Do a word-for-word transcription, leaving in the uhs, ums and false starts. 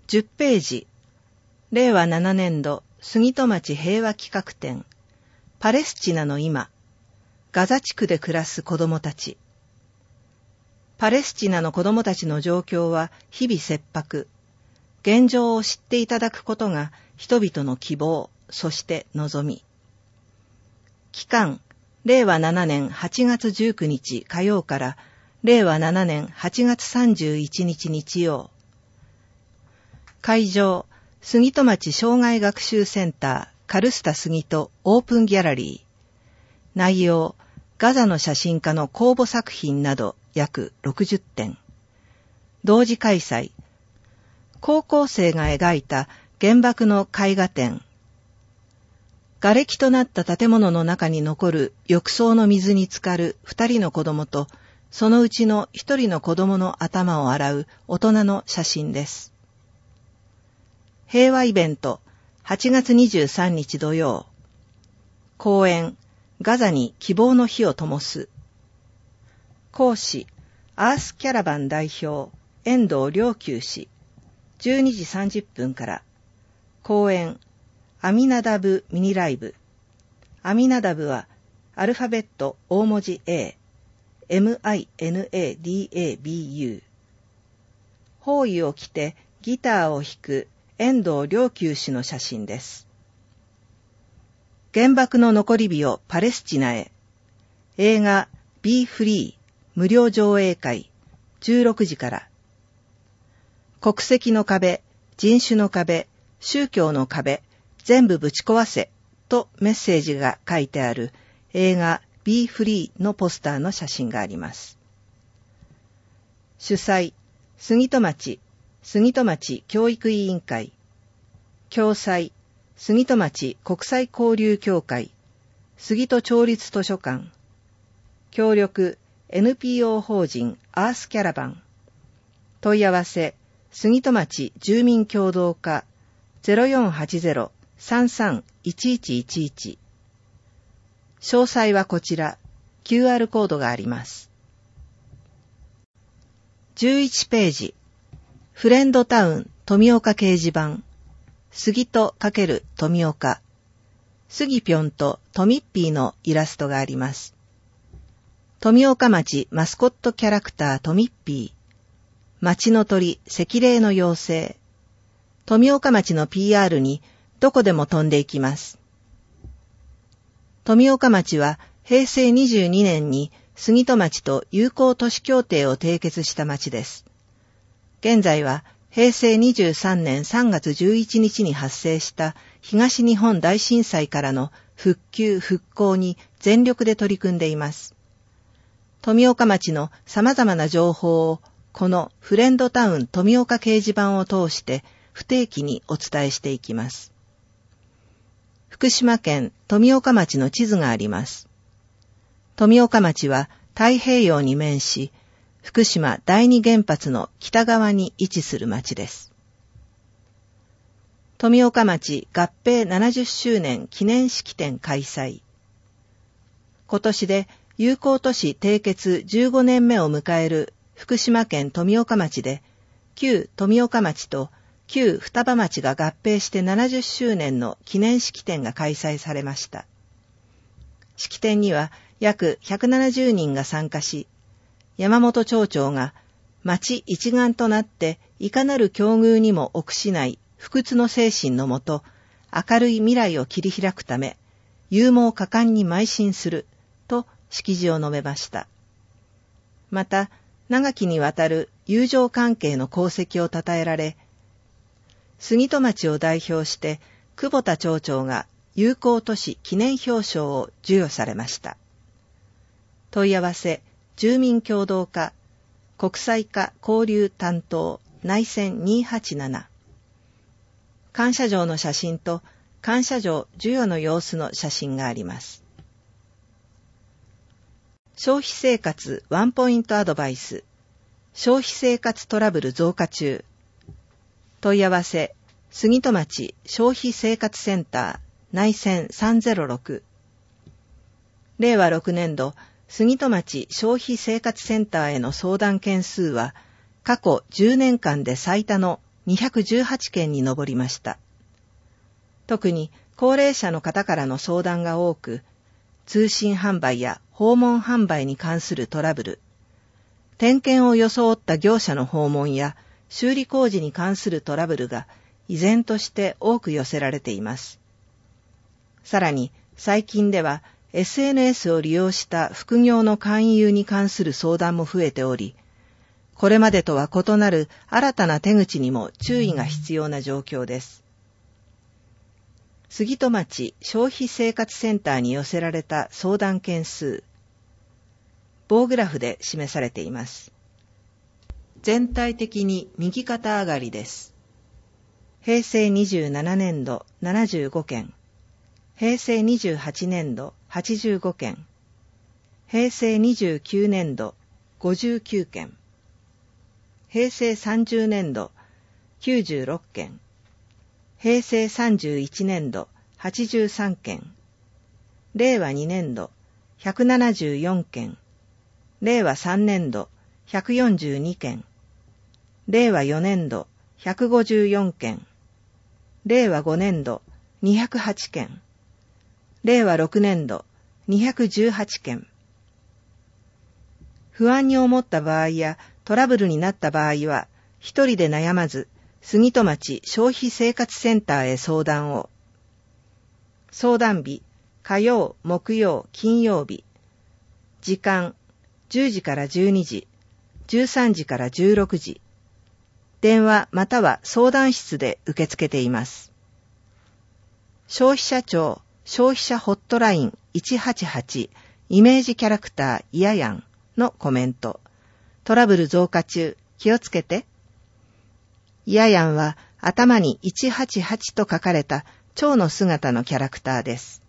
じゅっページ、れいわななねんど杉戸町平和企画展、パレスチナの今、ガザ地区で暮らす子供たち。パレスチナの子供たちの状況は日々切迫。現状を知っていただくことが人々の希望、そして望み。期間、れいわななねんはちがつじゅうくにち火曜かられいわななねんはちがつさんじゅういちにち日曜。会場、杉戸町障害学習センターカルスタ杉戸オープンギャラリー。内容、ガザの写真家の公募作品など約ろくじゅってん。同時開催。高校生が描いた原爆の絵画展。瓦礫となった建物の中に残る浴槽の水に浸かる二人の子供と、そのうちの一人の子供の頭を洗う大人の写真です。平和イベント、はちがつにじゅうさんにち土曜。講演、ガザに希望の火を灯す。講師、アースキャラバン代表、遠藤良久氏。じゅうにじさんじゅっぷんから。講演、アミナダブミニライブ。アミナダブは、アルファベット大文字 A、エムアイエヌエーディーエービーユー。法衣を着てギターを弾く遠藤良久氏の写真です。原爆の残り火をパレスチナへ。映画 Be Free 無料上映会じゅうろくじから。国籍の壁、人種の壁、宗教の壁、全部ぶち壊せとメッセージが書いてある映画 Be Free のポスターの写真があります。主催、杉戸町、杉戸町教育委員会。共催、杉戸町国際交流協会、杉戸町立図書館。協力、エヌピーオー 法人アースキャラバン。問い合わせ、杉戸町住民協同課 ゼロよんはちゼロ さんさん いちいちいちいち。詳細はこちら、キューアール コードがあります。じゅういちページ、フレンドタウン富岡掲示板。杉戸×富岡。杉ぴょんとトミッピーのイラストがあります。富岡町マスコットキャラクタートミッピー。町の鳥、赤霊の妖精。富岡町の ピーアール にどこでも飛んでいきます。富岡町はへいせいにじゅうにねんに杉戸町と友好都市協定を締結した町です。現在はへいせいにじゅうさんねんさんがつじゅういちにちに発生した東日本大震災からの復旧・復興に全力で取り組んでいます。富岡町の様々な情報をこのフレンドタウン富岡掲示板を通して不定期にお伝えしていきます。福島県富岡町の地図があります。富岡町は太平洋に面し、福島第二原発の北側に位置する町です。富岡町合併ななじゅっしゅうねん記念式典開催。今年で友好都市締結じゅうごねんめを迎える福島県富岡町で、旧富岡町と旧双葉町が合併してななじゅっしゅうねんの記念式典が開催されました。式典には約ひゃくななじゅうにんが参加し、山本町長が町一丸となっていかなる境遇にも臆しない不屈の精神のもと、明るい未来を切り開くため、勇猛果敢に邁進すると式辞を述べました。また、長きにわたる友情関係の功績を称えられ、杉戸町を代表して久保田町長が友好都市記念表彰を授与されました。問い合わせ、住民協同課、国際課交流担当、内線にーはちなな。感謝状の写真と感謝状授与の様子の写真があります。消費生活ワンポイントアドバイス。消費生活トラブル増加中。問い合わせ、杉戸町消費生活センター、内線さんぜろろく。れいわろくねんど、杉戸町消費生活センターへの相談件数は、過去じゅうねんかんで最多のにひゃくじゅうはちけんに上りました。特に高齢者の方からの相談が多く、通信販売や訪問販売に関するトラブル、点検を装った業者の訪問や修理工事に関するトラブルが依然として多く寄せられています。さらに最近では エスエヌエス を利用した副業の勧誘に関する相談も増えており、これまでとは異なる新たな手口にも注意が必要な状況です。杉戸町消費生活センターに寄せられた相談件数、棒グラフで示されています。全体的に右肩上がりです。へいせいにじゅうななねんどななじゅうごけん、へいせいにじゅうはちねんどはちじゅうごけん、へいせいにじゅうきゅうねんどごじゅうきゅうけん、へいせいさんじゅうねんどきゅうじゅうろっけん、へいせいさんじゅういちねんどはちじゅうさんけん、れいわにねんどひゃくななじゅうよんけん、れいわさんねんどひゃくよんじゅうにけん、れいわよねんどひゃくごじゅうよんけん、れいわごねんどにひゃくはちけん、れいわろくねんどにひゃくじゅうはちけん。不安に思った場合やトラブルになった場合は、一人で悩まず、杉戸町消費生活センターへ相談を。相談日、火曜、木曜、金曜日。時間、じゅうじからじゅうにじ、じゅうさんじからじゅうろくじ。電話または相談室で受け付けています。消費者庁消費者ホットラインいちはちはちイメージキャラクターイヤヤンのコメント。トラブル増加中、気をつけて。イヤヤンは頭にいちはちはちと書かれた蝶の姿のキャラクターです。